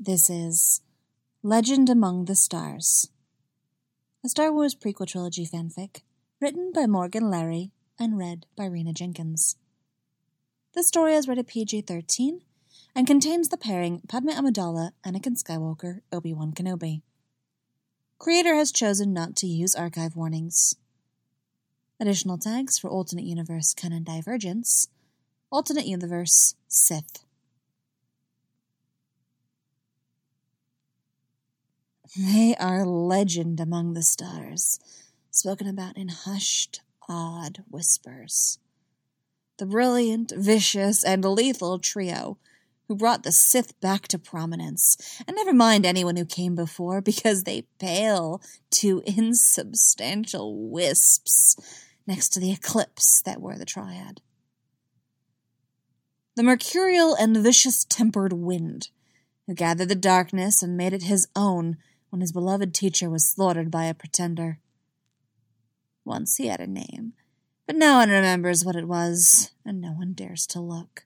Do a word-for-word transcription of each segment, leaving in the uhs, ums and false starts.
This is Legend Among the Stars, a Star Wars prequel trilogy fanfic written by Morgan Larry and read by Rena Jenkins. This story is rated P G thirteen and contains the pairing Padme Amidala, Anakin Skywalker, Obi-Wan Kenobi. Creator has chosen not to use archive warnings. Additional tags for Alternate Universe Canon Divergence, Alternate Universe Sith. They are legend among the stars, spoken about in hushed, awed whispers. The brilliant, vicious, and lethal trio who brought the Sith back to prominence, and never mind anyone who came before, because they pale to insubstantial wisps next to the eclipse that were the Triad. The mercurial and vicious-tempered wind, who gathered the darkness and made it his own when his beloved teacher was slaughtered by a pretender. Once he had a name, but no one remembers what it was, and no one dares to look.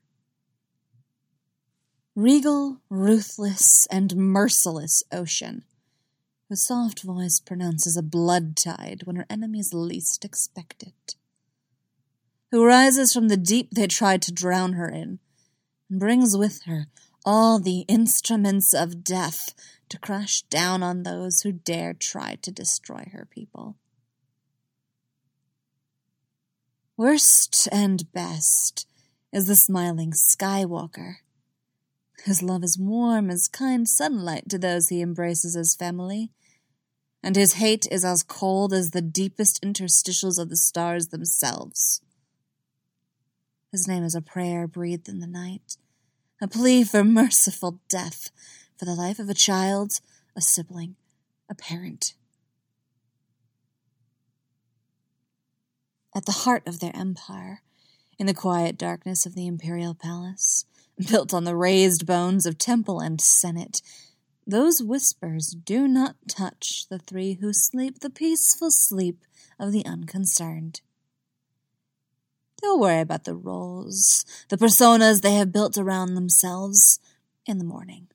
Regal, ruthless, and merciless ocean, whose soft voice pronounces a blood tide when her enemies least expect it. Who rises from the deep they tried to drown her in, and brings with her all the instruments of death to crash down on those who dare try to destroy her people. Worst and best is the smiling Skywalker, whose love is warm as kind sunlight to those he embraces as family, and his hate is as cold as the deepest interstitials of the stars themselves. His name is a prayer breathed in the night, a plea for merciful death, for the life of a child, a sibling, a parent. At the heart of their empire, in the quiet darkness of the Imperial Palace, built on the raised bones of temple and senate, those whispers do not touch the three who sleep the peaceful sleep of the unconcerned. They'll worry about the roles, the personas they have built around themselves in the morning.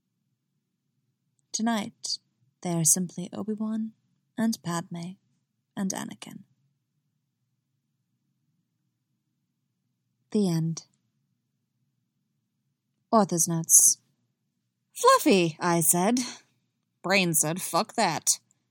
Tonight, they are simply Obi-Wan and Padme and Anakin. The end. Author's notes. Fluffy, I said. Brain said, fuck that.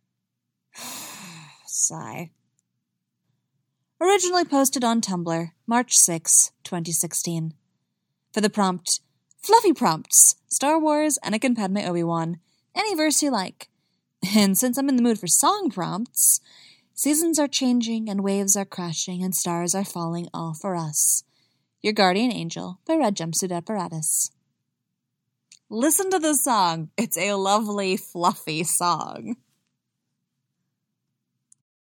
Sigh. Originally posted on Tumblr, March sixth, twenty sixteen. For the prompt, Fluffy Prompts, Star Wars, Anakin, Padme, Obi-Wan, any verse you like. And since I'm in the mood for song prompts, seasons are changing and waves are crashing and stars are falling all for us. Your Guardian Angel by Red Jumpsuit Apparatus. Listen to the song. It's a lovely, fluffy song.